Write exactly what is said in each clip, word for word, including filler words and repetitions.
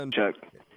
Check.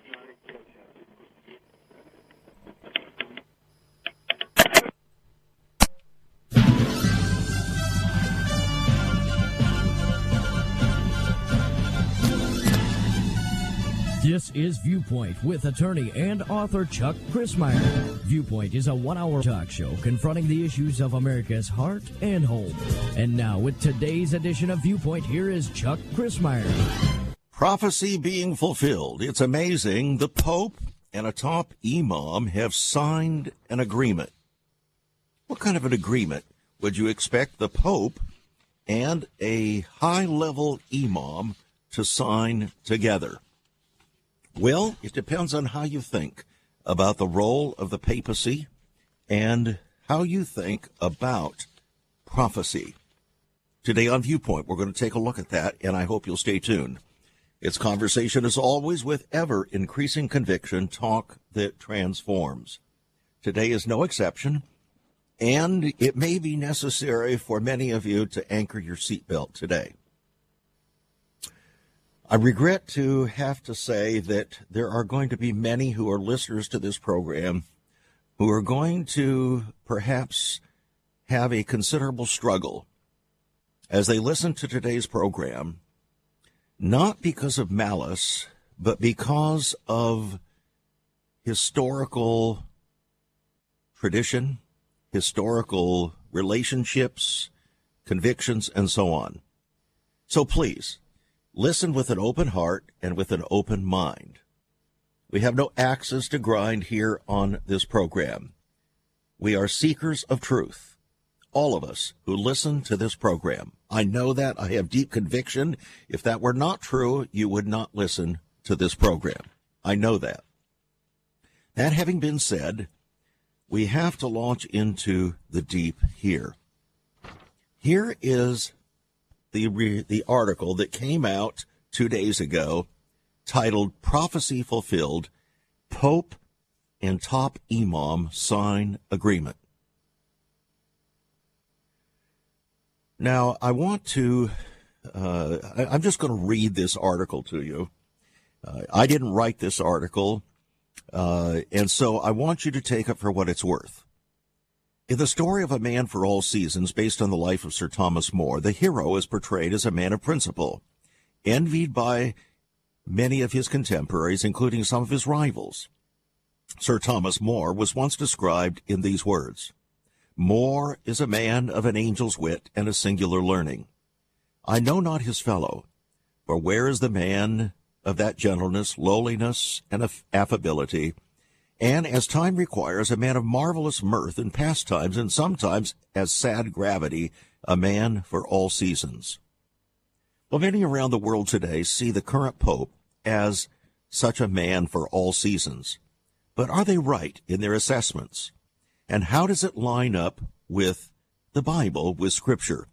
This is Viewpoint with attorney and author Chuck Crismier. Viewpoint is a one-hour talk show confronting the issues of America's heart and home. And now, with today's edition of Viewpoint, here is Chuck Crismier. Prophecy being fulfilled. It's amazing. The Pope and a top imam have signed an agreement. What kind of an agreement would you expect the Pope and a high-level imam to sign together? Well, it depends on how you think about the role of the papacy and how you think about prophecy. Today on Viewpoint, we're going to take a look at that, and I hope you'll stay tuned. It's conversation, as always, with ever-increasing conviction, talk that transforms. Today is no exception, and it may be necessary for many of you to anchor your seatbelt today. I regret to have to say that there are going to be many who are listeners to this program who are going to perhaps have a considerable struggle as they listen to today's program, not because of malice, but because of historical tradition, historical relationships, convictions, and so on. So please, listen with an open heart and with an open mind. We have no axes to grind here on this program. We are seekers of truth. All of us who listen to this program. I know that. I have deep conviction. If that were not true, you would not listen to this program. I know that. That having been said, we have to launch into the deep here. Here is the re- the article that came out two days ago titled Prophecy Fulfilled, Pope and Top Imam Sign Agreement. Now, I want to, uh, I, I'm just going to read this article to you. Uh, I didn't write this article, uh, and so I want you to take it for what it's worth. In the story of A Man for All Seasons, based on the life of Sir Thomas More, the hero is portrayed as a man of principle, envied by many of his contemporaries, including some of his rivals. Sir Thomas More was once described in these words: More is a man of an angel's wit and a singular learning. I know not his fellow, for where is the man of that gentleness, lowliness, and affability, and, as time requires, a man of marvelous mirth and pastimes, and sometimes, as sad gravity, a man for all seasons. Well, many around the world today see the current pope as such a man for all seasons. But are they right in their assessments? And how does it line up with the Bible, with Scripture?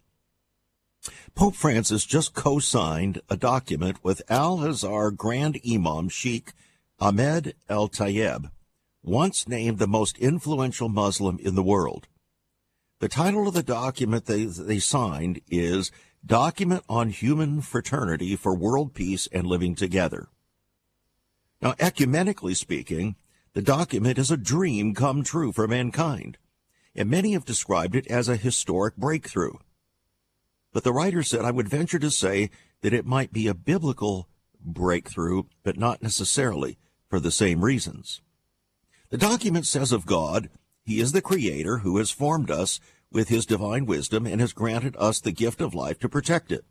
Pope Francis just co-signed a document with Al-Azhar Grand Imam Sheikh Ahmed Al-Tayeb, once named the most influential Muslim in the world. The title of the document they, they signed is Document on Human Fraternity for World Peace and Living Together. Now, ecumenically speaking, the document is a dream come true for mankind, and many have described it as a historic breakthrough. But the writer said, I would venture to say that it might be a biblical breakthrough, but not necessarily for the same reasons. The document says of God, He is the Creator who has formed us with His divine wisdom and has granted us the gift of life to protect it.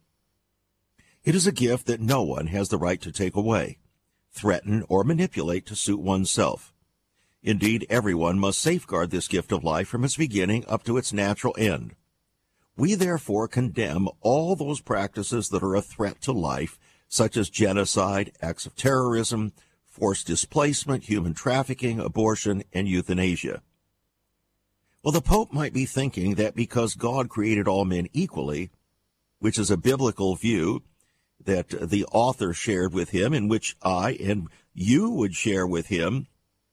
It is a gift that no one has the right to take away, threaten, or manipulate to suit oneself. Indeed, everyone must safeguard this gift of life from its beginning up to its natural end. We therefore condemn all those practices that are a threat to life, such as genocide, acts of terrorism, forced displacement, human trafficking, abortion, and euthanasia. Well, the Pope might be thinking that because God created all men equally, which is a biblical view that the author shared with him, in which I and you would share with him,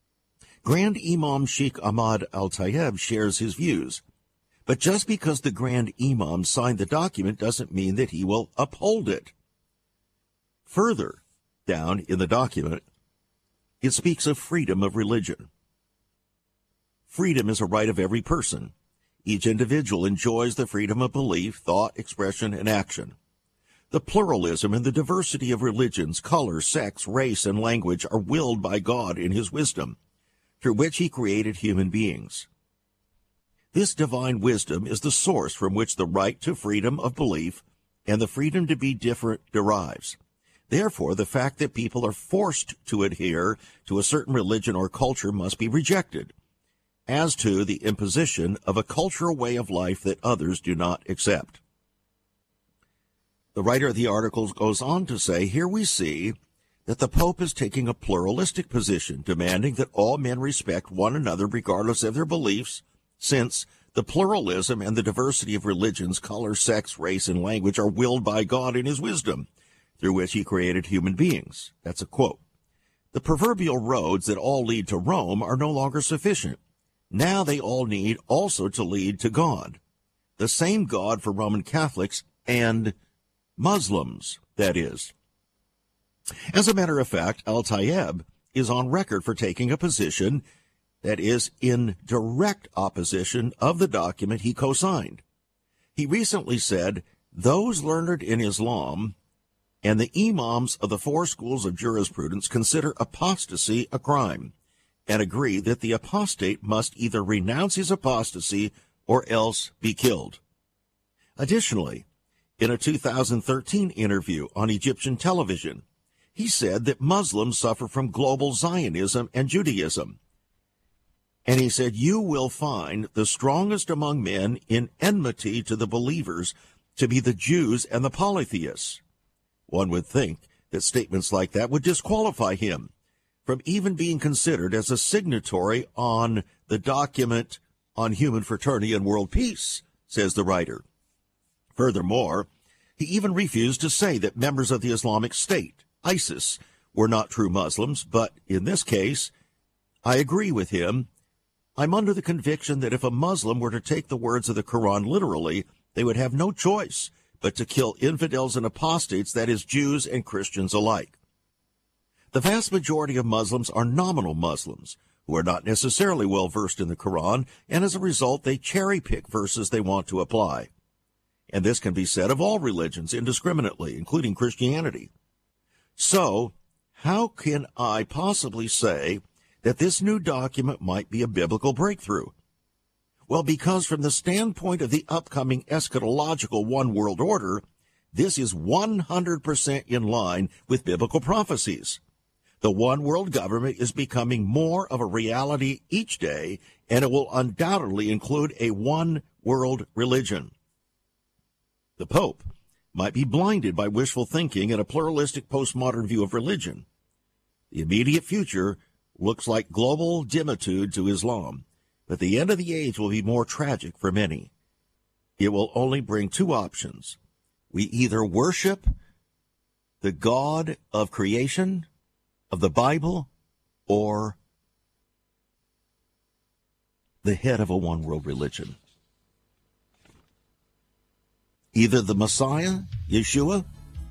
Grand Imam Sheikh Ahmad Al-Tayeb shares his views. But just because the Grand Imam signed the document doesn't mean that he will uphold it. Further, down in the document, it speaks of freedom of religion. Freedom is a right of every person. Each individual enjoys the freedom of belief, thought, expression, and action. The pluralism and the diversity of religions, color, sex, race, and language are willed by God in his wisdom, through which he created human beings. This divine wisdom is the source from which the right to freedom of belief and the freedom to be different derives. Therefore, the fact that people are forced to adhere to a certain religion or culture must be rejected, as to the imposition of a cultural way of life that others do not accept. The writer of the article goes on to say, here we see that the Pope is taking a pluralistic position, demanding that all men respect one another regardless of their beliefs, since the pluralism and the diversity of religions, color, sex, race, and language are willed by God in his wisdom, through which he created human beings. That's a quote. The proverbial roads that all lead to Rome are no longer sufficient. Now they all need also to lead to God. The same God for Roman Catholics and Muslims, that is. As a matter of fact, Al-Tayeb is on record for taking a position that is in direct opposition of the document he co-signed. He recently said, those learned in Islam and the imams of the four schools of jurisprudence consider apostasy a crime and agree that the apostate must either renounce his apostasy or else be killed. Additionally, in a two thousand thirteen interview on Egyptian television, he said that Muslims suffer from global Zionism and Judaism. And he said, you will find the strongest among men in enmity to the believers to be the Jews and the polytheists. One would think that statements like that would disqualify him from even being considered as a signatory on the document on human fraternity and world peace, says the writer. Furthermore, he even refused to say that members of the Islamic State, ISIS, were not true Muslims, but in this case, I agree with him. I'm under the conviction that if a Muslim were to take the words of the Quran literally, they would have no choice but to kill infidels and apostates, that is, Jews and Christians alike. The vast majority of Muslims are nominal Muslims, who are not necessarily well versed in the Quran, and as a result, they cherry-pick verses they want to apply. And this can be said of all religions indiscriminately, including Christianity. So, how can I possibly say that this new document might be a biblical breakthrough? Well, because from the standpoint of the upcoming eschatological one world order, this is one hundred percent in line with biblical prophecies. The one world government is becoming more of a reality each day, and it will undoubtedly include a one world religion. The Pope might be blinded by wishful thinking and a pluralistic postmodern view of religion. The immediate future looks like global dimitude to Islam, but the end of the age will be more tragic for many. It will only bring two options. We either worship the God of creation, of the Bible, or the head of a one-world religion. Either the Messiah, Yeshua,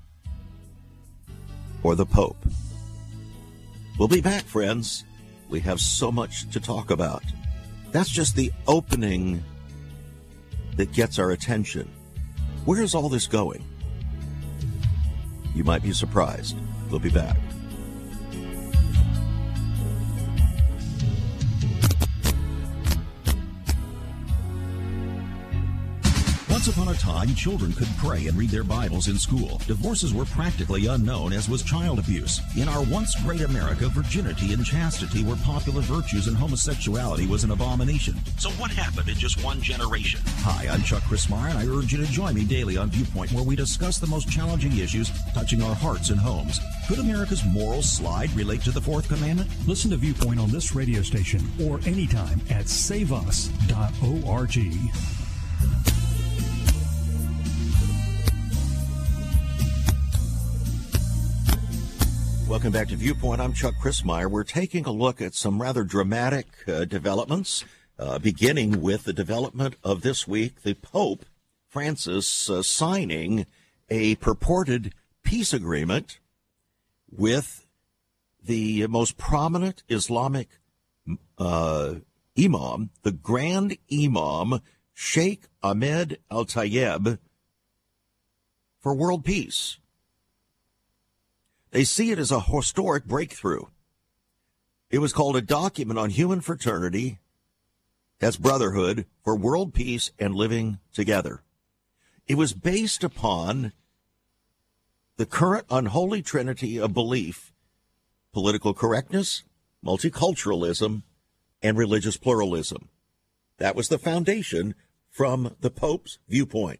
or the Pope. We'll be back, friends. We have so much to talk about. That's just the opening that gets our attention. Where is all this going? You might be surprised. We'll be back. Once upon a time, children could pray and read their Bibles in school. Divorces were practically unknown, as was child abuse. In our once great America, virginity and chastity were popular virtues and homosexuality was an abomination. So what happened in just one generation? Hi, I'm Chuck Christmeyer, and I urge you to join me daily on Viewpoint, where we discuss the most challenging issues touching our hearts and homes. Could America's moral slide relate to the Fourth Commandment? Listen to Viewpoint on this radio station or anytime at save us dot org. Welcome back to Viewpoint. I'm Chuck Christmeyer. We're taking a look at some rather dramatic uh, developments, uh, beginning with the development of this week, the Pope Francis uh, signing a purported peace agreement with the most prominent Islamic uh, imam, the Grand Imam, Sheikh Ahmed Al-Tayeb, for world peace. They see it as a historic breakthrough. It was called a document on human fraternity, that's brotherhood, for world peace and living together. It was based upon the current unholy trinity of belief: political correctness, multiculturalism, and religious pluralism. That was the foundation from the Pope's viewpoint.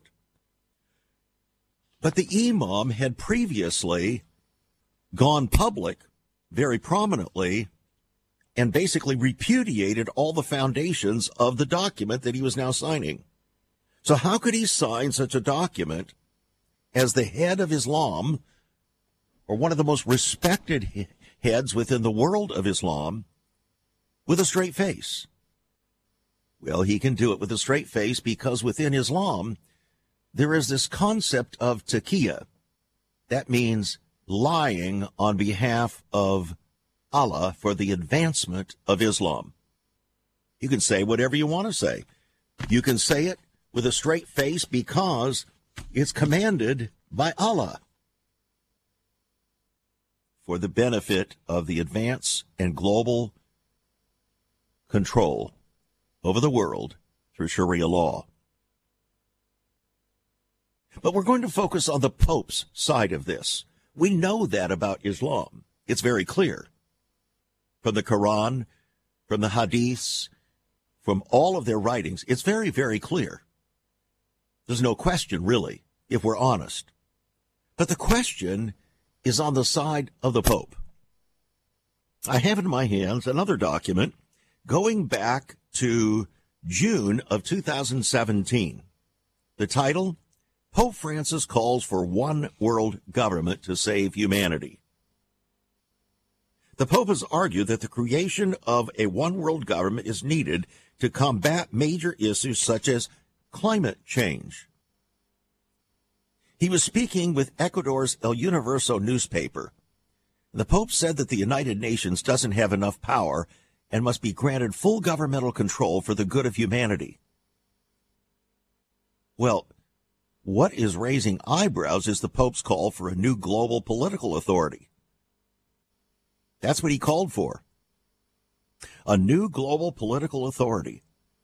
But the imam had previously gone public very prominently and basically repudiated all the foundations of the document that he was now signing. So how could he sign such a document as the head of Islam, or one of the most respected heads within the world of Islam, with a straight face? Well, he can do it with a straight face because within Islam, there is this concept of taqiyya. That means lying on behalf of Allah for the advancement of Islam. You can say whatever you want to say. You can say it with a straight face because it's commanded by Allah for the benefit of the advance and global control over the world through Sharia law. But we're going to focus on the Pope's side of this. We know that about Islam. It's very clear. From the Quran, from the Hadiths, from all of their writings, it's very, very clear. There's no question, really, if we're honest. But the question is on the side of the Pope. I have in my hands another document going back to June of two thousand seventeen. The title, Pope Francis Calls for One World Government to Save Humanity. The Pope has argued that the creation of a one-world government is needed to combat major issues such as climate change. He was speaking with Ecuador's El Universo newspaper. The Pope said that the United Nations doesn't have enough power and must be granted full governmental control for the good of humanity. Well, what is raising eyebrows is the Pope's call for a new global political authority. That's what he called for. A new global political authority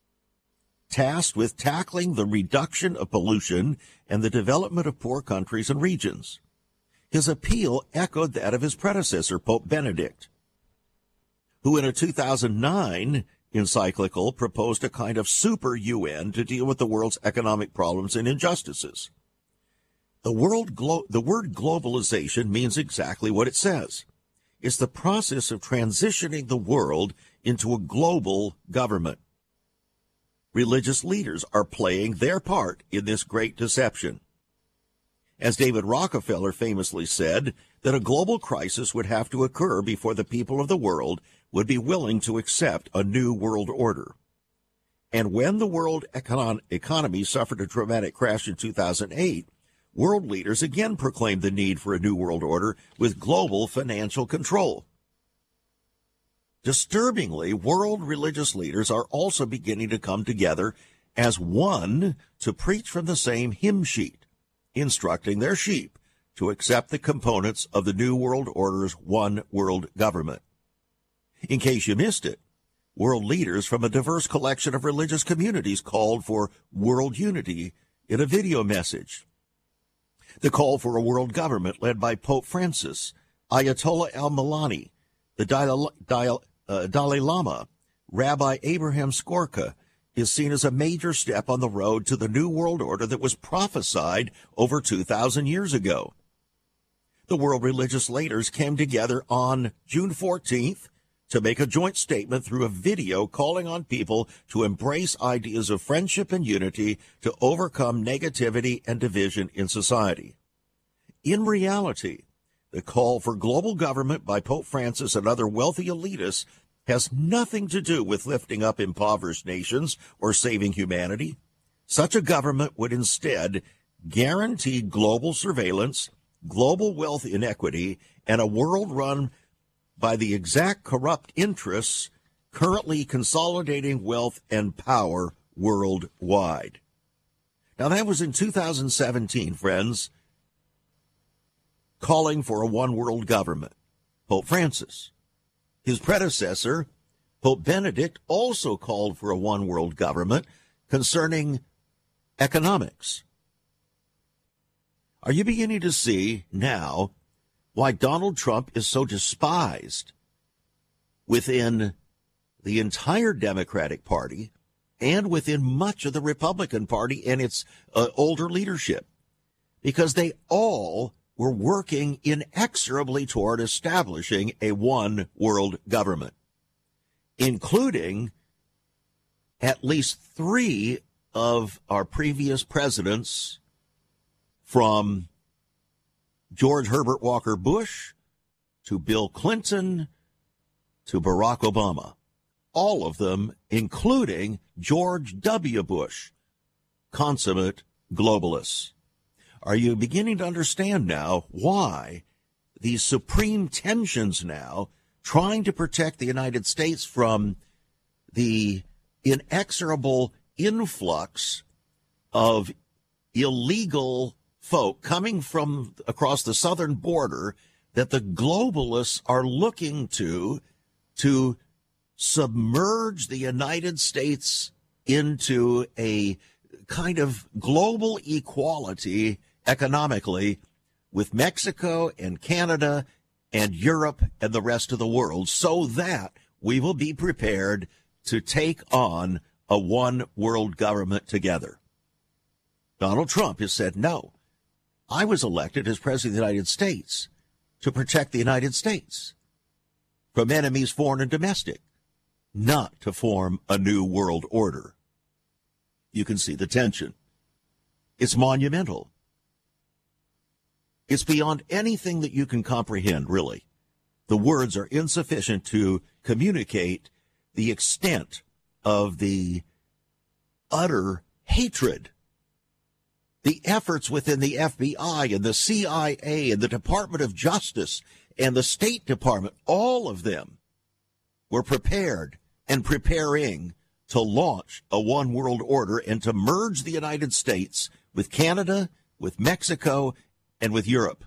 tasked with tackling the reduction of pollution and the development of poor countries and regions. His appeal echoed that of his predecessor, Pope Benedict, who in a two thousand nine encyclical proposed a kind of super U N to deal with the world's economic problems and injustices. The, world glo- the word globalization means exactly what it says. It's the process of transitioning the world into a global government. Religious leaders are playing their part in this great deception. As David Rockefeller famously said, that a global crisis would have to occur before the people of the world would be willing to accept a new world order. And when the world econ- economy suffered a dramatic crash in two thousand eight, world leaders again proclaimed the need for a new world order with global financial control. Disturbingly, world religious leaders are also beginning to come together as one to preach from the same hymn sheet, instructing their sheep to accept the components of the New World Order's one world government. In case you missed it, world leaders from a diverse collection of religious communities called for world unity in a video message. The call for a world government led by Pope Francis, Ayatollah al-Malani, the Dalai, Dalai, uh, Dalai Lama, Rabbi Abraham Skorka, is seen as a major step on the road to the New World Order that was prophesied over two thousand years ago. The world religious leaders came together on June fourteenth to make a joint statement through a video calling on people to embrace ideas of friendship and unity to overcome negativity and division in society. In reality, the call for global government by Pope Francis and other wealthy elitists has nothing to do with lifting up impoverished nations or saving humanity. Such a government would instead guarantee global surveillance, global wealth inequity, and a world run by the exact corrupt interests currently consolidating wealth and power worldwide. Now, that was in two thousand seventeen, friends, calling for a one-world government. Pope Francis. His predecessor, Pope Benedict, also called for a one-world government concerning economics. Are you beginning to see now why Donald Trump is so despised within the entire Democratic Party and within much of the Republican Party and its uh, older leadership? Because they all were working inexorably toward establishing a one-world government, including at least three of our previous presidents, from George Herbert Walker Bush to Bill Clinton to Barack Obama. All of them, including George W. Bush, consummate globalists. Are you beginning to understand now why these supreme tensions now, trying to protect the United States from the inexorable influx of illegal folk coming from across the southern border, that the globalists are looking to to submerge the United States into a kind of global equality economically with Mexico and Canada and Europe and the rest of the world, so that we will be prepared to take on a one world government together. Donald Trump has said, no, I was elected as president of the United States to protect the United States from enemies foreign and domestic, not to form a new world order. You can see the tension. It's monumental. It's beyond anything that you can comprehend, really. The words are insufficient to communicate the extent of the utter hatred. The efforts within the F B I and the C I A and the Department of Justice and the State Department, all of them were prepared and preparing to launch a one world order and to merge the United States with Canada, with Mexico, and with Europe.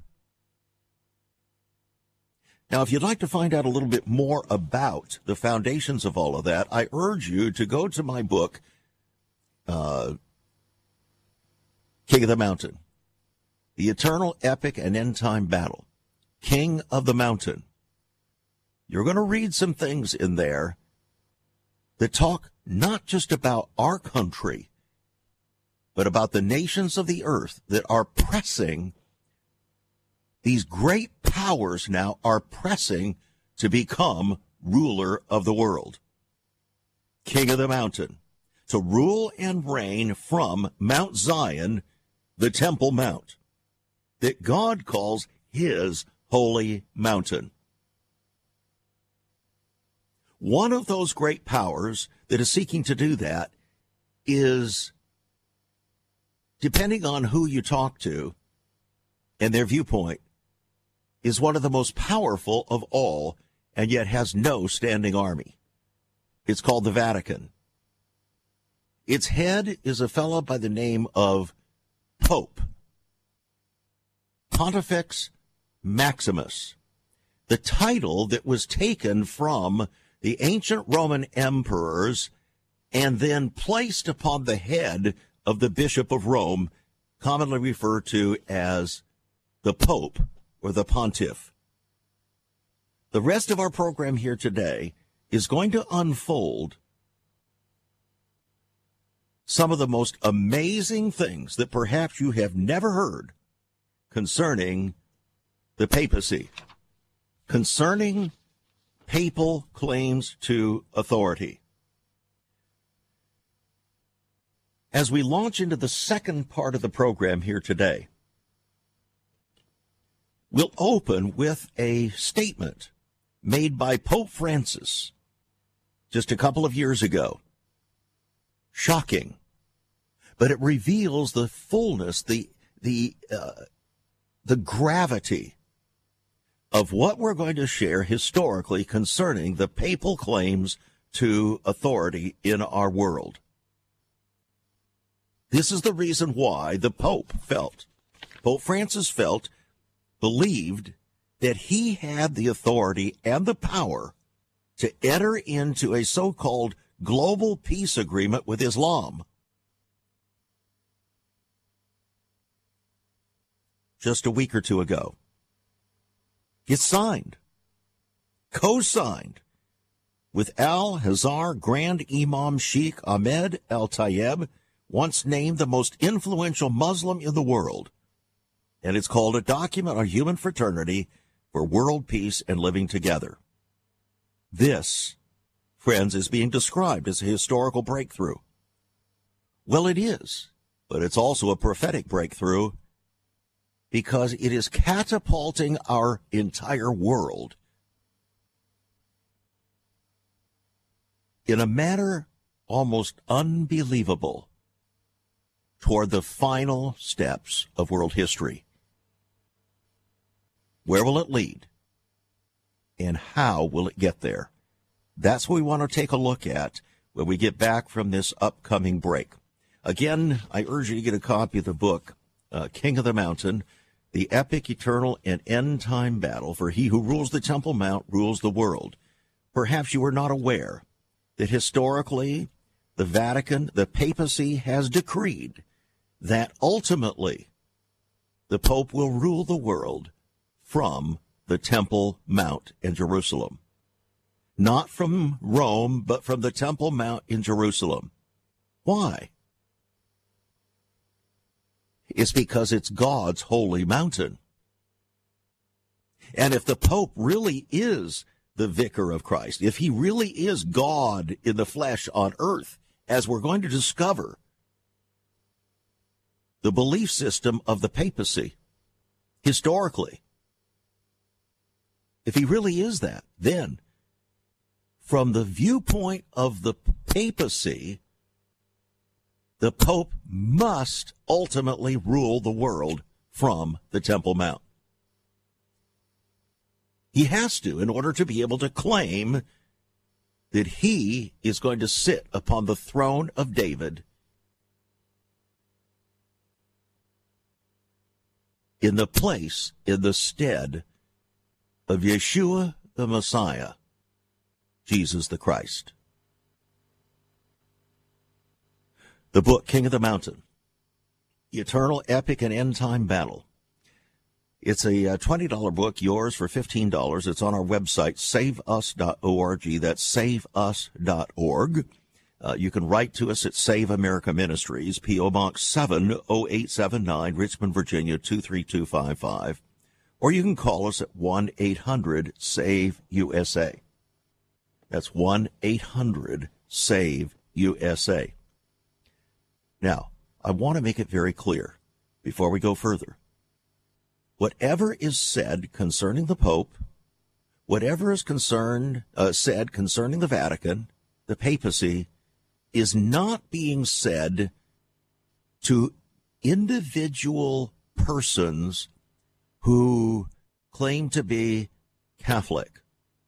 Now, if you'd like to find out a little bit more about the foundations of all of that, I urge you to go to my book, uh, King of the Mountain, The Eternal, Epic, and End-Time Battle, King of the Mountain. You're going to read some things in there that talk not just about our country, but about the nations of the earth that are pressing. These great powers now are pressing to become ruler of the world. King of the Mountain, to rule and reign from Mount Zion, the Temple Mount, that God calls his holy mountain. One of those great powers that is seeking to do that is, depending on who you talk to and their viewpoint, is one of the most powerful of all, and yet has no standing army. It's called the Vatican. Its head is a fellow by the name of Pope, Pontifex Maximus, the title that was taken from the ancient Roman emperors and then placed upon the head of the Bishop of Rome, commonly referred to as the Pope or the Pontiff. The rest of our program here today is going to unfold some of the most amazing things that perhaps you have never heard concerning the papacy, concerning papal claims to authority. As we launch into the second part of the program here today, we'll open with a statement made by Pope Francis just a couple of years ago. Shocking, but it reveals the fullness, the the uh, the gravity of what we're going to share historically concerning the papal claims to authority in our world. This is the reason why the Pope felt, Pope Francis felt, believed that he had the authority and the power to enter into a so-called global peace agreement with Islam. Just a week or two ago. It's signed, co-signed, with Al-Azhar Grand Imam Sheikh Ahmed Al-Tayeb, once named the most influential Muslim in the world. And it's called A Document on Human Fraternity for World Peace and Living Together. This, friends, is being described as a historical breakthrough. Well, it is, but it's also a prophetic breakthrough, because it is catapulting our entire world in a manner almost unbelievable toward the final steps of world history. Where will it lead? And how will it get there? That's what we want to take a look at when we get back from this upcoming break. Again, I urge you to get a copy of the book, uh, King of the Mountain, The Epic, Eternal, and End-Time Battle, for he who rules the Temple Mount rules the world. Perhaps you are not aware that historically the Vatican, the papacy, has decreed that ultimately the Pope will rule the world from the Temple Mount in Jerusalem. Not from Rome, but from the Temple Mount in Jerusalem. Why? It's because it's God's holy mountain. And if the Pope really is the vicar of Christ, if he really is God in the flesh on earth, as we're going to discover, the belief system of the papacy, historically, if he really is that, then from the viewpoint of the papacy, the Pope must ultimately rule the world from the Temple Mount. He has to, in order to be able to claim that he is going to sit upon the throne of David in the place, in the stead of Yeshua the Messiah, Jesus the Christ. The book, King of the Mountain, The Eternal, Epic, and End-Time Battle. It's a twenty dollars book, yours for fifteen dollars. It's on our website, save us dot org. That's save us dot org. Uh, you can write to us at Save America Ministries, P O. Box seven oh eight seven nine, Richmond, Virginia, two three two five five. Or you can call us at one eight hundred save U S A. That's one eight hundred save U S A. Now, I want to make it very clear before we go further. Whatever is said concerning the Pope, whatever is concerned uh, said concerning the Vatican, the papacy, is not being said to individual persons who claim to be Catholic.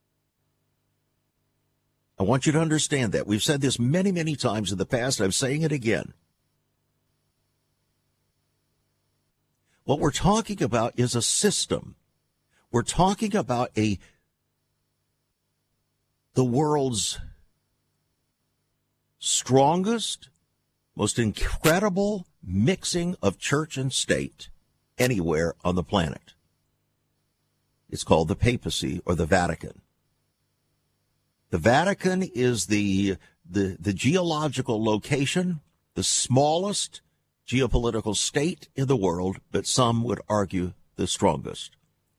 I want you to understand that. We've said this many, many times in the past. I'm saying it again. What we're talking about is a system. We're talking about a the world's strongest, most incredible mixing of church and state anywhere on the planet. It's called the papacy or the Vatican. The Vatican is the the, the geological location, the smallest geopolitical state in the world, but some would argue the strongest.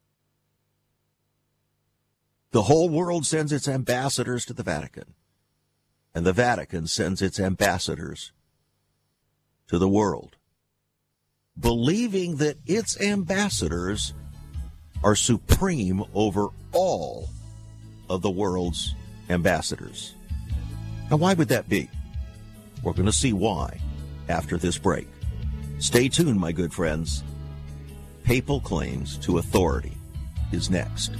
The whole world sends its ambassadors to the Vatican, and the Vatican sends its ambassadors to the world, believing that its ambassadors are supreme over all of the world's ambassadors. Now, why would that be? We're going to see why after this break. Stay tuned, my good friends. Papal Claims to Authority is next.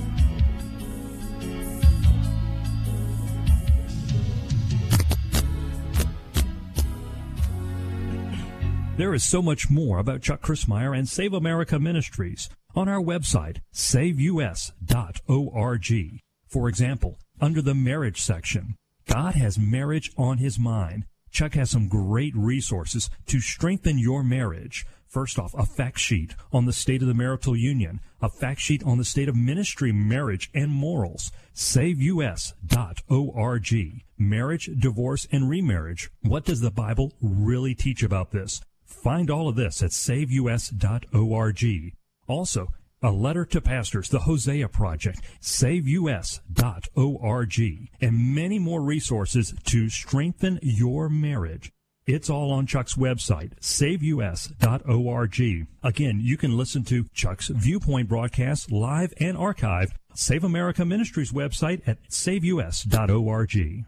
There is so much more about Chuck Crismier and Save America Ministries on our website, save u s dot org. For example, under the marriage section, God has marriage on his mind. Chuck has some great resources to strengthen your marriage. First off, a fact sheet on the state of the marital union, a fact sheet on the state of ministry, marriage, and morals. save u s dot org. Marriage, divorce, and remarriage. What does the Bible really teach about this? Find all of this at save u s dot org. Also, a letter to pastors, the Hosea Project, save u s dot org, and many more resources to strengthen your marriage. It's all on Chuck's website, save u s dot org. Again, you can listen to Chuck's Viewpoint broadcast live and archived. Save America Ministries website at save u s dot org.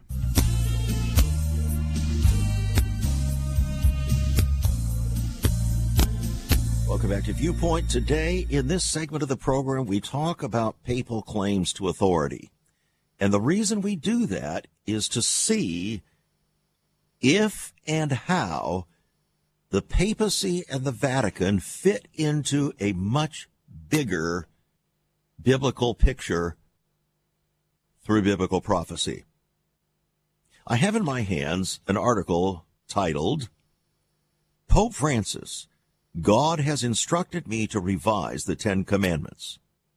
Welcome back to Viewpoint. Today, in this segment of the program, we talk about papal claims to authority. And the reason we do that is to see if and how the papacy and the Vatican fit into a much bigger biblical picture through biblical prophecy. I have in my hands an article titled, Pope Francis, God has instructed me to revise the Ten Commandments.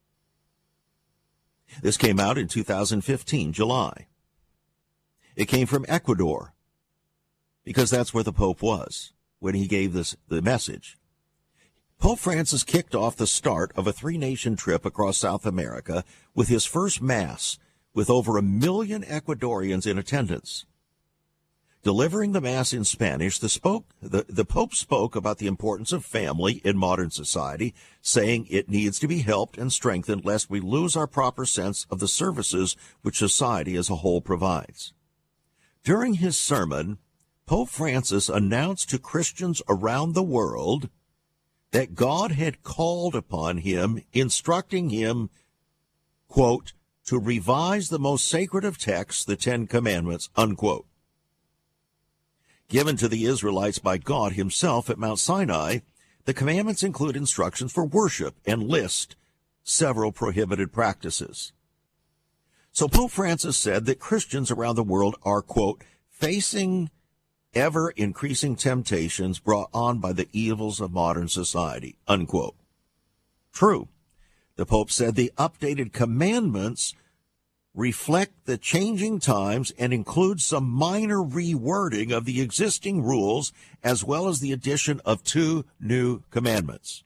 This came out in two thousand fifteen, July. It came from Ecuador, because that's where the Pope was when he gave this the message. Pope Francis kicked off the start of a three-nation trip across South America with his first Mass, with over a million Ecuadorians in attendance. Delivering the Mass in Spanish, the, spoke, the, the Pope spoke about the importance of family in modern society, saying it needs to be helped and strengthened lest we lose our proper sense of the services which society as a whole provides. During his sermon, Pope Francis announced to Christians around the world that God had called upon him, instructing him, quote, to revise the most sacred of texts, the Ten Commandments, unquote. Given to the Israelites by God himself at Mount Sinai, the commandments include instructions for worship and list several prohibited practices. So Pope Francis said that Christians around the world are, quote, facing ever-increasing temptations brought on by the evils of modern society, unquote. True. The Pope said the updated commandments reflect the changing times and include some minor rewording of the existing rules, as well as the addition of two new commandments.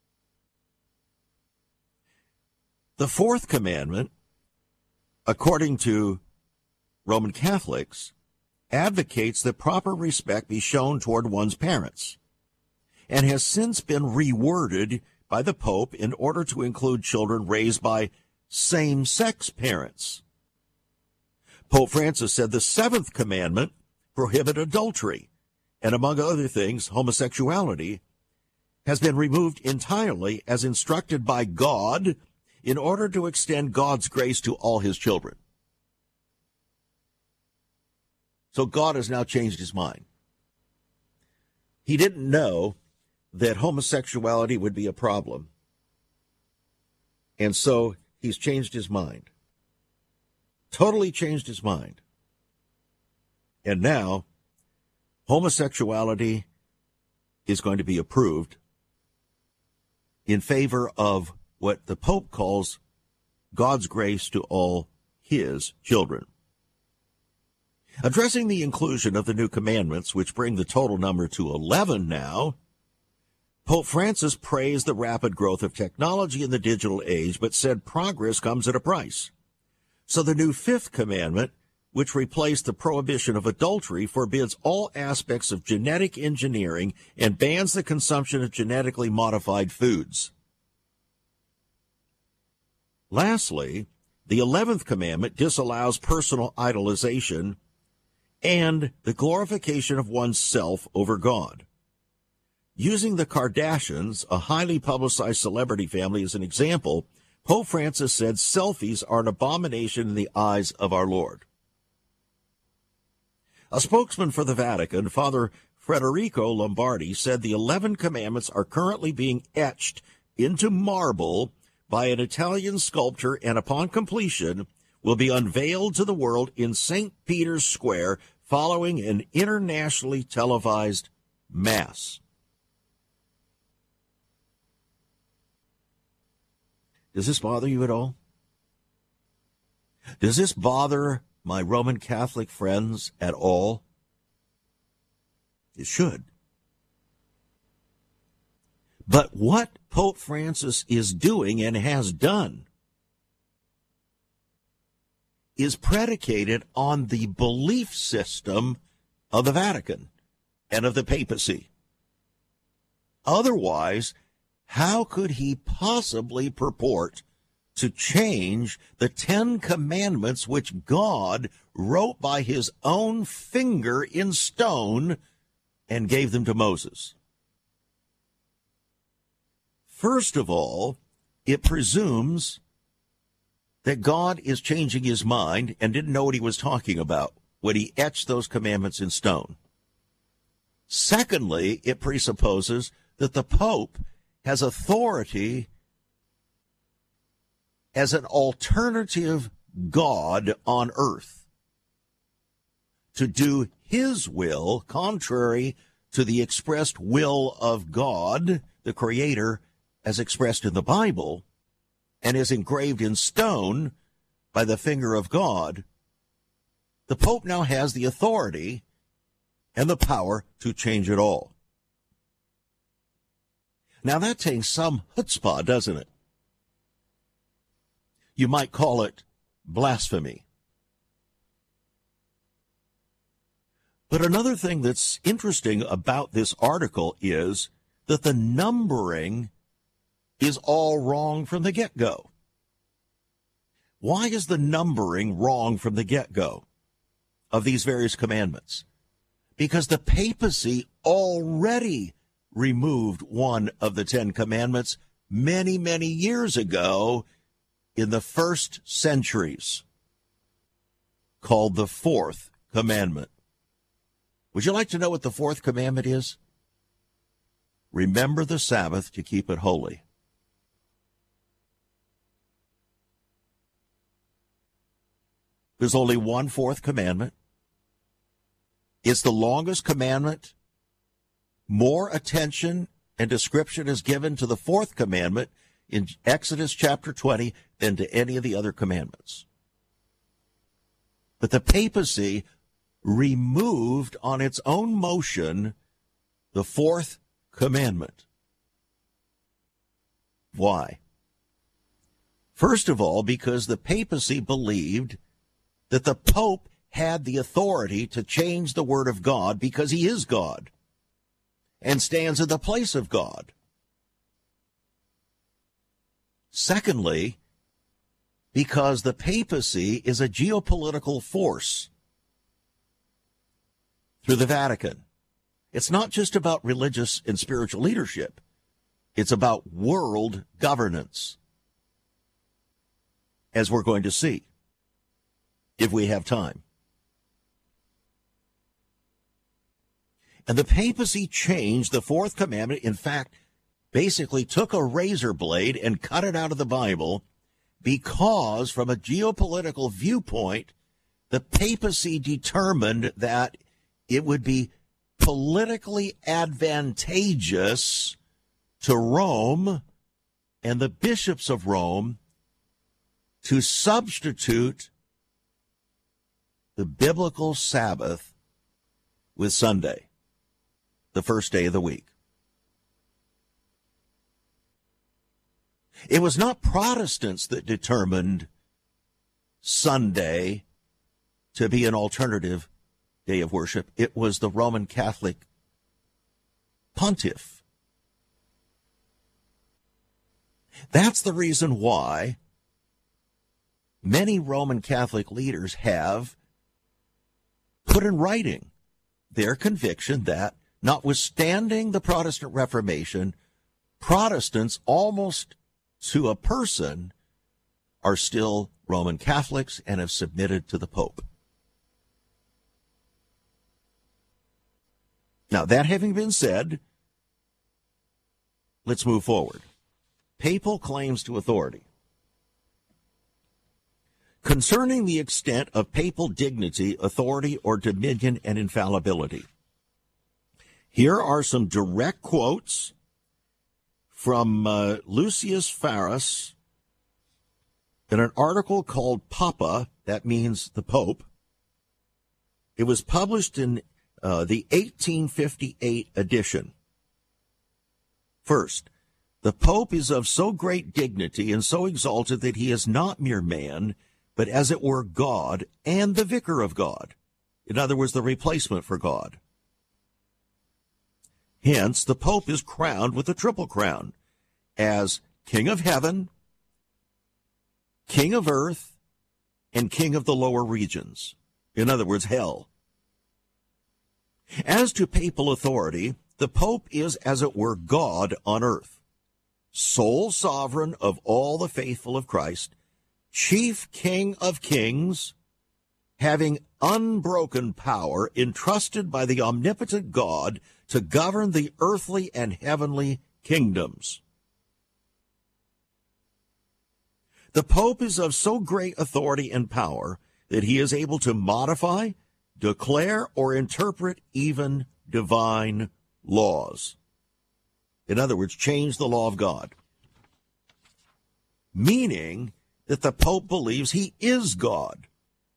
The fourth commandment, according to Roman Catholics, advocates that proper respect be shown toward one's parents, and has since been reworded by the Pope in order to include children raised by same-sex parents. Pope Francis said the seventh commandment prohibits adultery, and among other things, homosexuality, has been removed entirely as instructed by God in order to extend God's grace to all his children. So God has now changed his mind. He didn't know that homosexuality would be a problem, and so he's changed his mind. Totally changed his mind. And now, homosexuality is going to be approved in favor of what the Pope calls God's grace to all his children. Addressing the inclusion of the new commandments, which bring the total number to eleven now, Pope Francis praised the rapid growth of technology in the digital age, but said progress comes at a price. So the new fifth commandment, which replaced the prohibition of adultery, forbids all aspects of genetic engineering and bans the consumption of genetically modified foods. Lastly, the eleventh commandment disallows personal idolization and the glorification of one's self over God. Using the Kardashians, a highly publicized celebrity family, as an example, Pope Francis said selfies are an abomination in the eyes of our Lord. A spokesman for the Vatican, Father Federico Lombardi, said the Eleven Commandments are currently being etched into marble by an Italian sculptor and upon completion will be unveiled to the world in Saint Peter's Square following an internationally televised mass. Does this bother you at all? Does this bother my Roman Catholic friends at all? It should. But what Pope Francis is doing and has done is predicated on the belief system of the Vatican and of the papacy. Otherwise, how could he possibly purport to change the Ten Commandments which God wrote by his own finger in stone and gave them to Moses? First of all, it presumes that God is changing his mind and didn't know what he was talking about when he etched those commandments in stone. Secondly, it presupposes that the Pope has authority as an alternative God on earth to do his will contrary to the expressed will of God, the Creator, as expressed in the Bible and is engraved in stone by the finger of God. The Pope now has the authority and the power to change it all. Now that takes some chutzpah, doesn't it? You might call it blasphemy. But another thing that's interesting about this article is that the numbering is all wrong from the get-go. Why is the numbering wrong from the get-go of these various commandments? Because the papacy already removed one of the Ten Commandments many, many years ago in the first centuries, called the Fourth Commandment. Would you like to know what the Fourth Commandment is? Remember the Sabbath to keep it holy. There's only one Fourth Commandment. It's the longest commandment. More attention and description is given to the Fourth Commandment in Exodus chapter twenty than to any of the other commandments. But the papacy removed on its own motion the Fourth Commandment. Why? First of all, because the papacy believed that the Pope had the authority to change the Word of God because he is God and stands in the place of God. Secondly, because the papacy is a geopolitical force through the Vatican. It's not just about religious and spiritual leadership. It's about world governance, as we're going to see, if we have time. And the papacy changed the Fourth Commandment. In fact, basically took a razor blade and cut it out of the Bible because, from a geopolitical viewpoint, the papacy determined that it would be politically advantageous to Rome and the bishops of Rome to substitute the biblical Sabbath with Sunday, the first day of the week. It was not Protestants that determined Sunday to be an alternative day of worship. It was the Roman Catholic pontiff. That's the reason why many Roman Catholic leaders have put in writing their conviction that Notwithstanding the Protestant Reformation, Protestants, almost to a person, are still Roman Catholics and have submitted to the Pope. Now, that having been said, let's move forward. Papal claims to authority. Concerning the extent of papal dignity, authority, or dominion and infallibility, here are some direct quotes from uh, Lucius Farras in an article called Papa, that means the Pope. It was published in uh, the eighteen fifty-eight edition. First, the Pope is of so great dignity and so exalted that he is not mere man, but as it were God and the vicar of God. In other words, the replacement for God. Hence, the Pope is crowned with a triple crown as King of Heaven, King of Earth, and King of the lower regions. In other words, hell. As to papal authority, the Pope is, as it were, God on earth, sole sovereign of all the faithful of Christ, chief King of kings, having unbroken power entrusted by the omnipotent God to govern the earthly and heavenly kingdoms. The Pope is of so great authority and power that he is able to modify, declare, or interpret even divine laws. In other words, change the law of God. Meaning that the Pope believes he is God.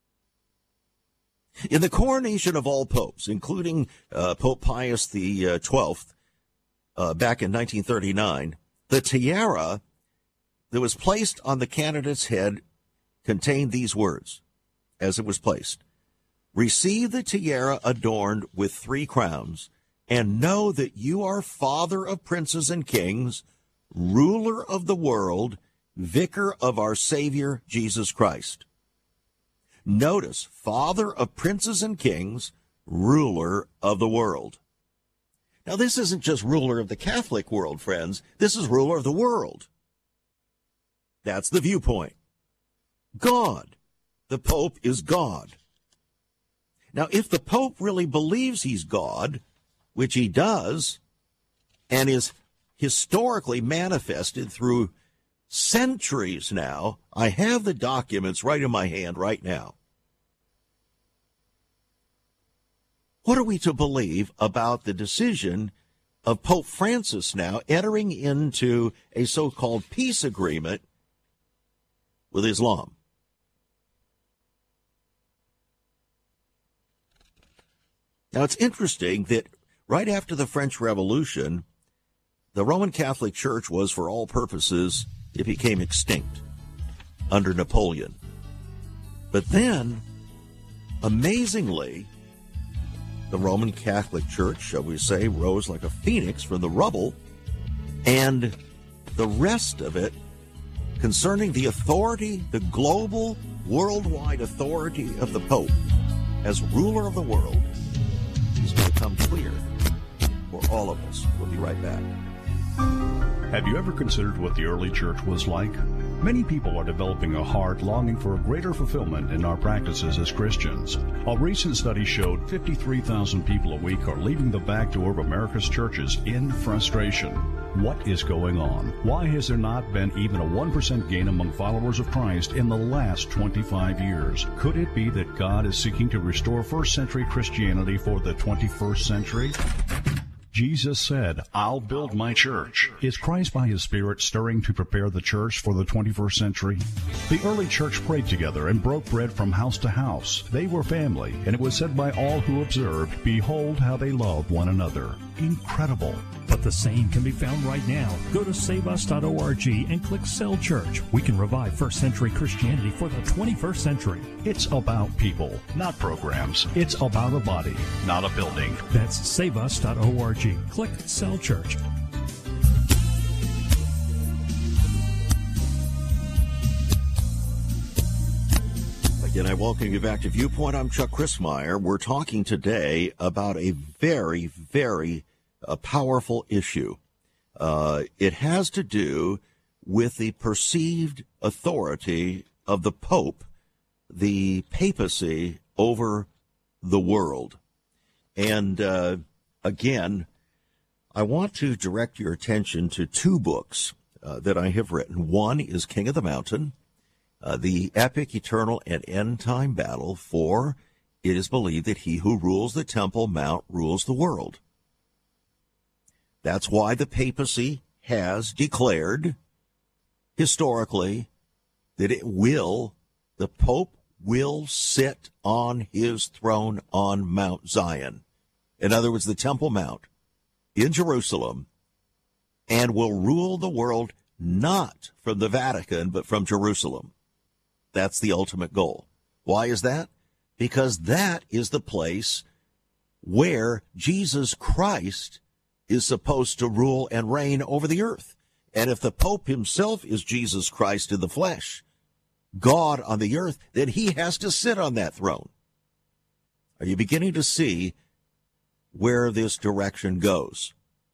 In the coronation of all popes, including uh, Pope Pius the twelfth, uh, back in nineteen thirty-nine, the tiara that was placed on the candidate's head contained these words, as it was placed: "Receive the tiara adorned with three crowns, and know that you are Father of princes and kings, ruler of the world, vicar of our Savior, Jesus Christ." Notice, Father of princes and kings, ruler of the world. Now, this isn't just ruler of the Catholic world, friends. This is ruler of the world. That's the viewpoint. God. The Pope is God. Now, if the Pope really believes he's God, which he does, and is historically manifested through centuries now, I have the documents right in my hand right now. What are we to believe about the decision of Pope Francis now entering into a so-called peace agreement with Islam? Now, it's interesting that right after the French Revolution, the Roman Catholic Church was, for all purposes, it became extinct under Napoleon. But then, amazingly, the Roman Catholic Church, shall we say, rose like a phoenix from the rubble, and the rest of it, concerning the authority, the global, worldwide authority of the Pope as ruler of the world, is going to come clear for all of us. We'll be right back. Have you ever considered what the early church was like? Many people are developing a heart longing for a greater fulfillment in our practices as Christians. A recent study showed fifty-three thousand people a week are leaving the back door of America's churches in frustration. What is going on? Why has there not been even a one percent gain among followers of Christ in the last twenty-five years? Could it be that God is seeking to restore first century Christianity for the twenty-first century? Jesus said, "I'll build my church." Is Christ by his Spirit stirring to prepare the church for the twenty-first century? The early church prayed together and broke bread from house to house. They were family, and it was said by all who observed, "Behold how they love one another." Incredible. But the same can be found right now. Go to save us dot org and click Cell Church. We can revive first century Christianity for the twenty-first century. It's about people, not programs. It's about a body, not a building. That's save us dot org. Click Cell Church. And I welcome you back to Viewpoint. I'm Chuck Crismier. We're talking today about a very, very uh, powerful issue. Uh, it has to do with the perceived authority of the Pope, the papacy, over the world. And uh, again, I want to direct your attention to two books uh, that I have written. One is King of the Mountain, Uh, the epic, eternal, and end-time battle, for it is believed that he who rules the Temple Mount rules the world. That's why the papacy has declared, historically, that it will, the Pope will sit on his throne on Mount Zion. In other words, the Temple Mount in Jerusalem, and will rule the world not from the Vatican, but from Jerusalem. That's the ultimate goal. Why is that? Because that is the place where Jesus Christ is supposed to rule and reign over the earth. And if the Pope himself is Jesus Christ in the flesh, God on the earth, then he has to sit on that throne. Are you beginning to see where this direction goes?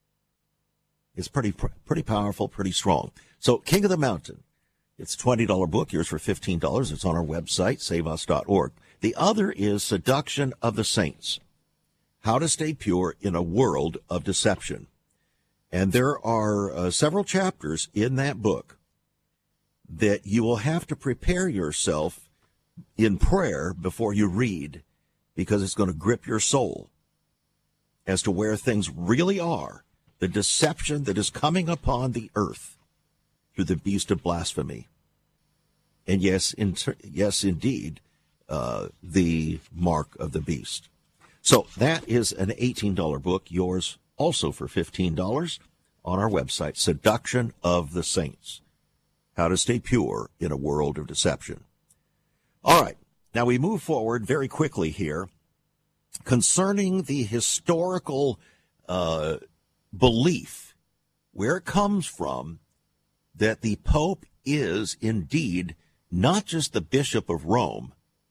It's pretty, pretty powerful, pretty strong. So, King of the Mountain. It's a twenty dollars book, yours for fifteen dollars. It's on our website, save us dot org. The other is Seduction of the Saints, How to Stay Pure in a World of Deception. And there are uh, several chapters in that book that you will have to prepare yourself in prayer before you read, because it's going to grip your soul as to where things really are, the deception that is coming upon the earth through the beast of blasphemy. And yes, in, yes, indeed, uh, the mark of the beast. So that is an eighteen dollars book, yours also for fifteen dollars on our website, Seduction of the Saints, How to Stay Pure in a World of Deception. All right, now we move forward very quickly here concerning the historical uh, belief, where it comes from, that the Pope is indeed not just the Bishop of Rome,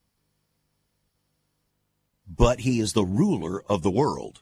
but he is the ruler of the world.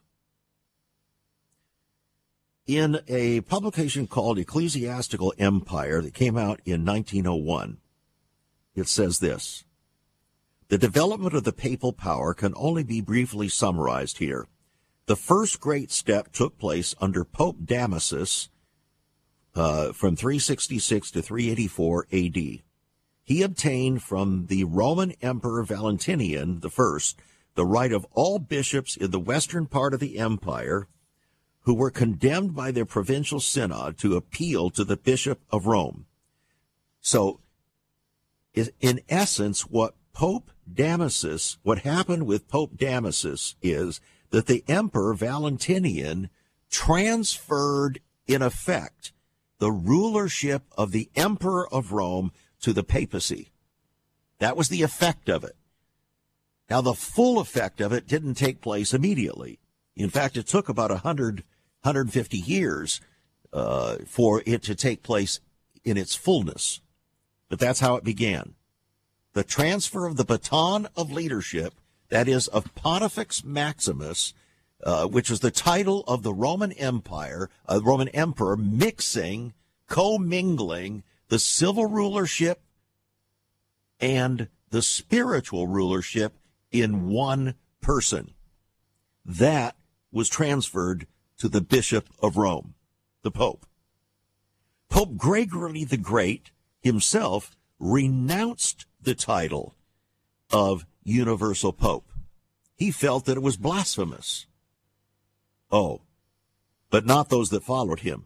In a publication called Ecclesiastical Empire that came out in nineteen oh one, it says this: the development of the papal power can only be briefly summarized here. The first great step took place under Pope Damasus, Uh, from three sixty-six to three eighty-four A D. He obtained from the Roman Emperor Valentinian the First the right of all bishops in the western part of the empire who were condemned by their provincial synod to appeal to the Bishop of Rome. So, in essence, what Pope Damasus, what happened with Pope Damasus is that the Emperor Valentinian transferred, in effect, the rulership of the Emperor of Rome to the papacy. That was the effect of it. Now, the full effect of it didn't take place immediately. In fact, it took about one hundred, one hundred fifty years uh, for it to take place in its fullness. But that's how it began. The transfer of the baton of leadership, that is, of Pontifex Maximus, Uh, which was the title of the Roman Empire, a uh, Roman emperor, mixing, commingling the civil rulership and the spiritual rulership in one person. That was transferred to the Bishop of Rome, the Pope. Pope Gregory the Great himself renounced the title of Universal Pope. He felt that it was blasphemous. Oh, but not those that followed him.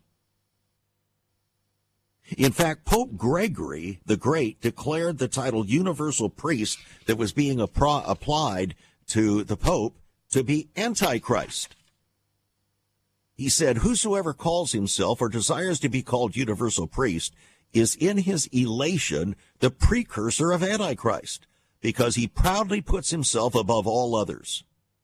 In fact, Pope Gregory the Great declared the title Universal Priest that was being appro- applied to the Pope to be Antichrist. He said, whosoever calls himself or desires to be called Universal Priest is in his elation the precursor of Antichrist, because he proudly puts himself above all others.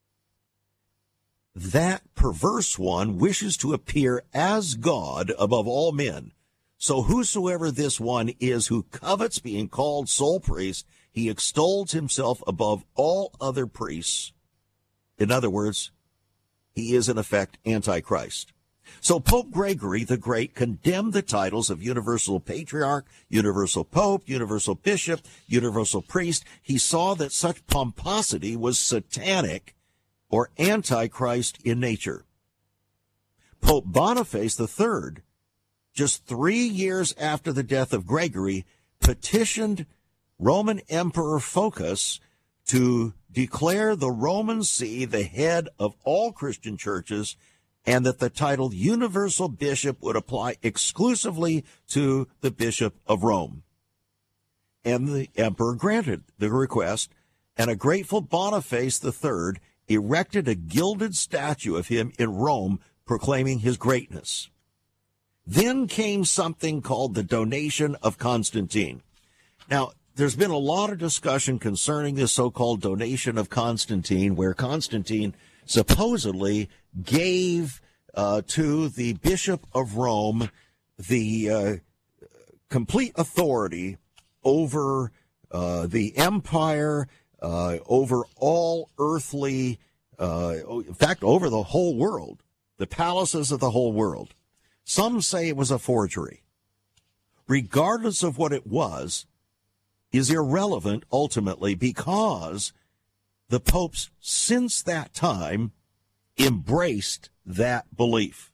That perverse one wishes to appear as God above all men. So whosoever this one is who covets being called sole priest he extols himself above all other priests. In other words, he is in effect Antichrist. So Pope Gregory the Great condemned the titles of Universal Patriarch, Universal Pope, Universal Bishop, Universal Priest. He saw that such pomposity was satanic or Antichrist in nature. Pope Boniface the Third, just three years after the death of Gregory, petitioned Roman Emperor Phocas to declare the Roman See the head of all Christian churches, and that the title Universal Bishop would apply exclusively to the Bishop of Rome. And the emperor granted the request, and a grateful Boniface the Third erected a gilded statue of him in Rome, proclaiming his greatness. Then came something called the Donation of Constantine. Now, there's been a lot of discussion concerning this so-called Donation of Constantine, where Constantine supposedly gave uh, to the Bishop of Rome the uh, complete authority over uh, the empire, uh, over all earthly, uh, in fact, over the whole world, the palaces of the whole world. Some say it was a forgery. Regardless of what it was, is irrelevant ultimately, because the popes since that time embraced that belief.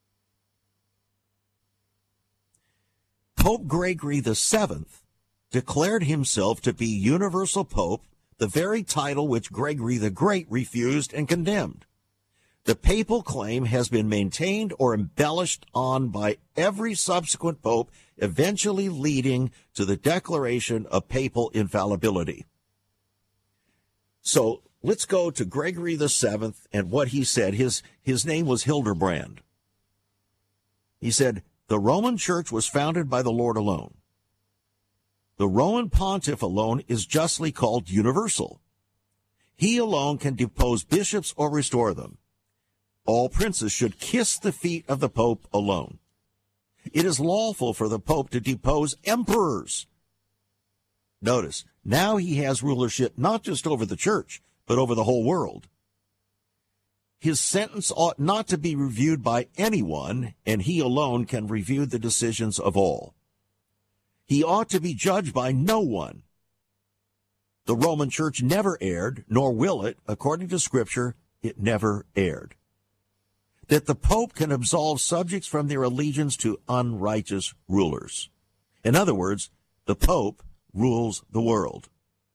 Pope Gregory the Seventh declared himself to be universal pope, the very title which Gregory the Great refused and condemned. The papal claim has been maintained or embellished on by every subsequent pope, eventually leading to the declaration of papal infallibility. So let's go to Gregory the Seventh and what he said. His, his name was Hildebrand. He said, "The Roman Church was founded by the Lord alone. The Roman pontiff alone is justly called universal. He alone can depose bishops or restore them. All princes should kiss the feet of the Pope alone. It is lawful for the Pope to depose emperors." Notice, now he has rulership not just over the church, but over the whole world. His sentence ought not to be reviewed by anyone, and he alone can review the decisions of all. He ought to be judged by no one. The Roman Church never erred, nor will it. According to Scripture, it never erred. That the Pope can absolve subjects from their allegiance to unrighteous rulers. In other words, the Pope rules the world.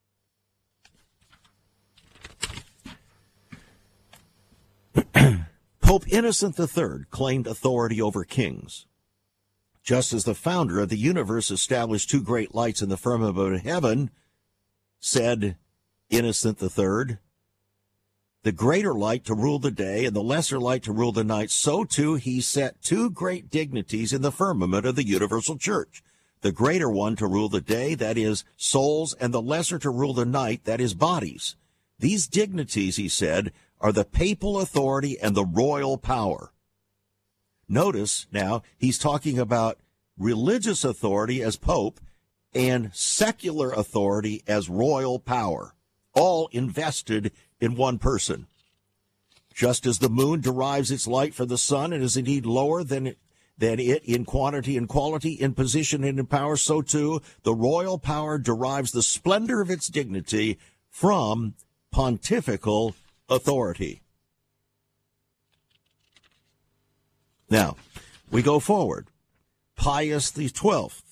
Pope Innocent the Third claimed authority over kings. Just as the founder of the universe established two great lights in the firmament of heaven, said Innocent the Third, the greater light to rule the day and the lesser light to rule the night, so too he set two great dignities in the firmament of the universal church. The greater one to rule the day, that is, souls, and the lesser to rule the night, that is, bodies. These dignities, he said, are the papal authority and the royal power. Notice now he's talking about religious authority as pope and secular authority as royal power, all invested in one person. Just as the moon derives its light from the sun and is indeed lower than it, than it in quantity and quality, in position and in power, so too the royal power derives the splendor of its dignity from pontifical authority. Now, we go forward. Pius the Twelfth,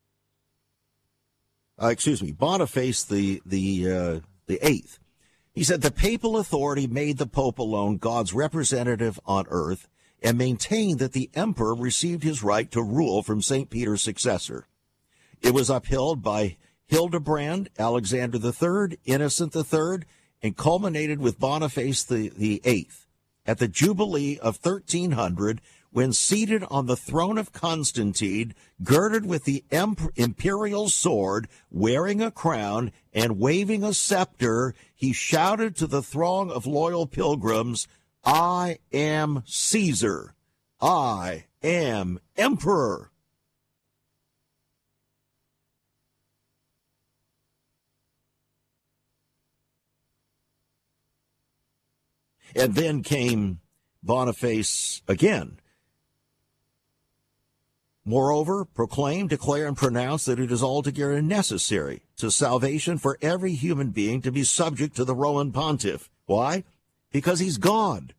uh, excuse me, Boniface the the uh, the Eighth. He said the papal authority made the Pope alone God's representative on earth, and maintained that the emperor received his right to rule from Saint Peter's successor. It was upheld by Hildebrand, Alexander the Third, Innocent the Third, and culminated with Boniface the, the Eighth at the Jubilee of thirteen hundred, when seated on the throne of Constantine, girded with the emp- imperial sword, wearing a crown, and waving a scepter, he shouted to the throng of loyal pilgrims, "I am Caesar. I am emperor." And then came Boniface again. Moreover, proclaim, declare, and pronounce that it is altogether necessary to salvation for every human being to be subject to the Roman pontiff. Why? Because he's God.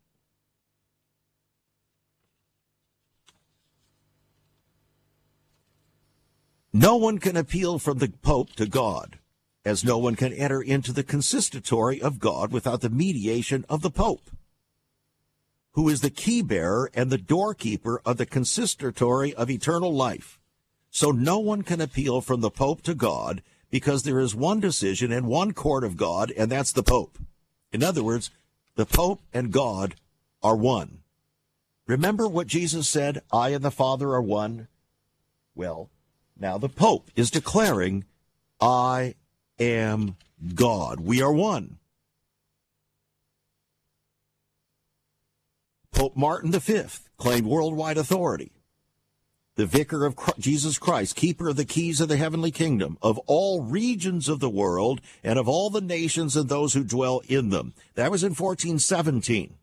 No one can appeal from the Pope to God, as no one can enter into the consistory of God without the mediation of the Pope, who is the key bearer and the doorkeeper of the consistory of eternal life. So no one can appeal from the Pope to God, because there is one decision and one court of God, and that's the Pope. In other words, the Pope and God are one. Remember what Jesus said, I and the Father are one? Well, now the Pope is declaring, I am God. We are one. Pope Martin the Fifth claimed worldwide authority. The vicar of Jesus Christ, keeper of the keys of the heavenly kingdom, of all regions of the world, and of all the nations and those who dwell in them. That was in fourteen seventeen.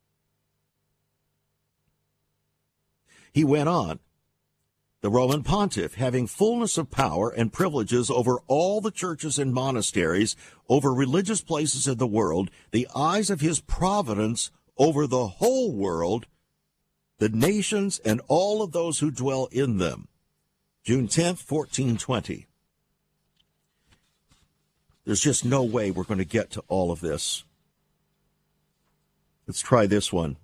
He went on. The Roman pontiff, having fullness of power and privileges over all the churches and monasteries, over religious places in the world, the eyes of his providence over the whole world, the nations, and all of those who dwell in them. June tenth, fourteen twenty. There's just no way we're going to get to all of this. Let's try this one.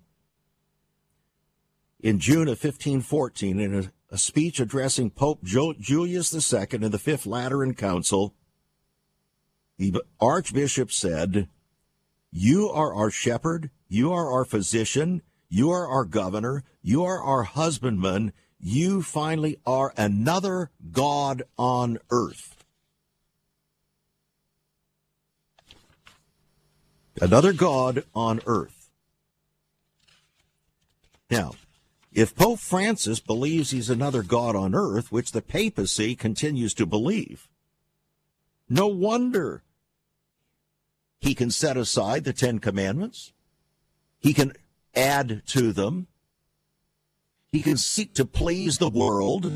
In June of fifteen fourteen, in a, a speech addressing Pope jo- Julius the Second in the Fifth Lateran Council, the Archbishop said, you are our shepherd, you are our physician, you are our governor, you are our husbandman, you finally are another God on earth. Another God on earth. Now, if Pope Francis believes he's another God on earth, which the papacy continues to believe, no wonder he can set aside the Ten Commandments. He can add to them. He can seek to please the world,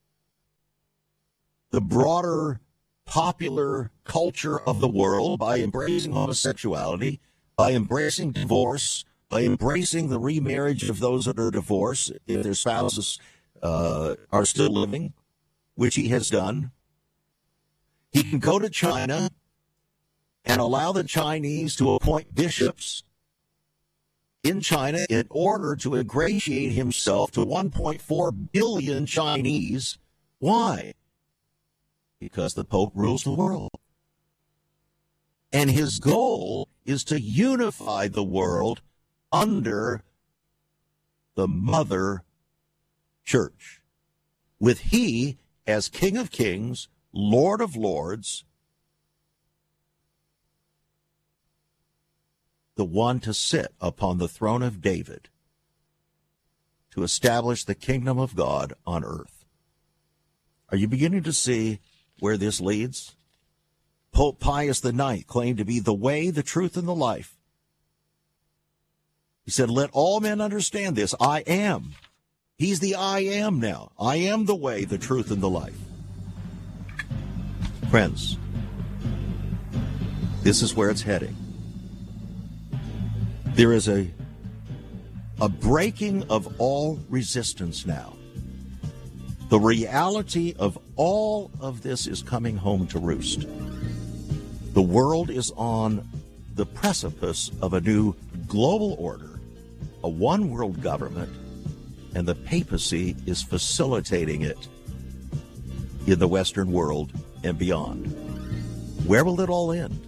the broader popular culture of the world, by embracing homosexuality, by embracing divorce, by embracing the remarriage of those that are divorced if their spouses uh, are still living, which he has done. He can go to China and allow the Chinese to appoint bishops in China in order to ingratiate himself to one point four billion Chinese. Why? Because the Pope rules the world. And his goal is to unify the world under the Mother Church, with he as King of Kings, Lord of Lords, the one to sit upon the throne of David to establish the kingdom of God on earth. Are you beginning to see where this leads? Pope Pius the Ninth claimed to be the way, the truth, and the life. He said, let all men understand this. I am. He's the I am now. I am the way, the truth, and the life. Friends, this is where it's heading. There is a, a breaking of all resistance now. The reality of all of this is coming home to roost. The world is on the precipice of a new global order, a one-world government, and the papacy is facilitating it in the Western world and beyond. Where will it all end?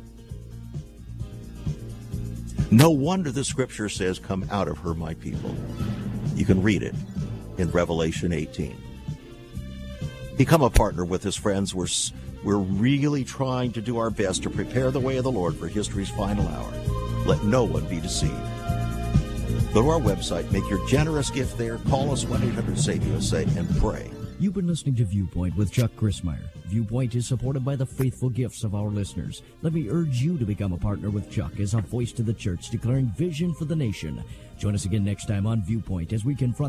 No wonder the scripture says, come out of her, my people. You can read it in Revelation eighteen. Become a partner with us, friends. We're, we're really trying to do our best to prepare the way of the Lord for history's final hour. Let no one be deceived. Go to our website, make your generous gift there, call us one eight hundred save U S A, and pray. You've been listening to Viewpoint with Chuck Crismier. Viewpoint is supported by the faithful gifts of our listeners. Let me urge you to become a partner with Chuck as a voice to the church declaring vision for the nation. Join us again next time on Viewpoint as we confront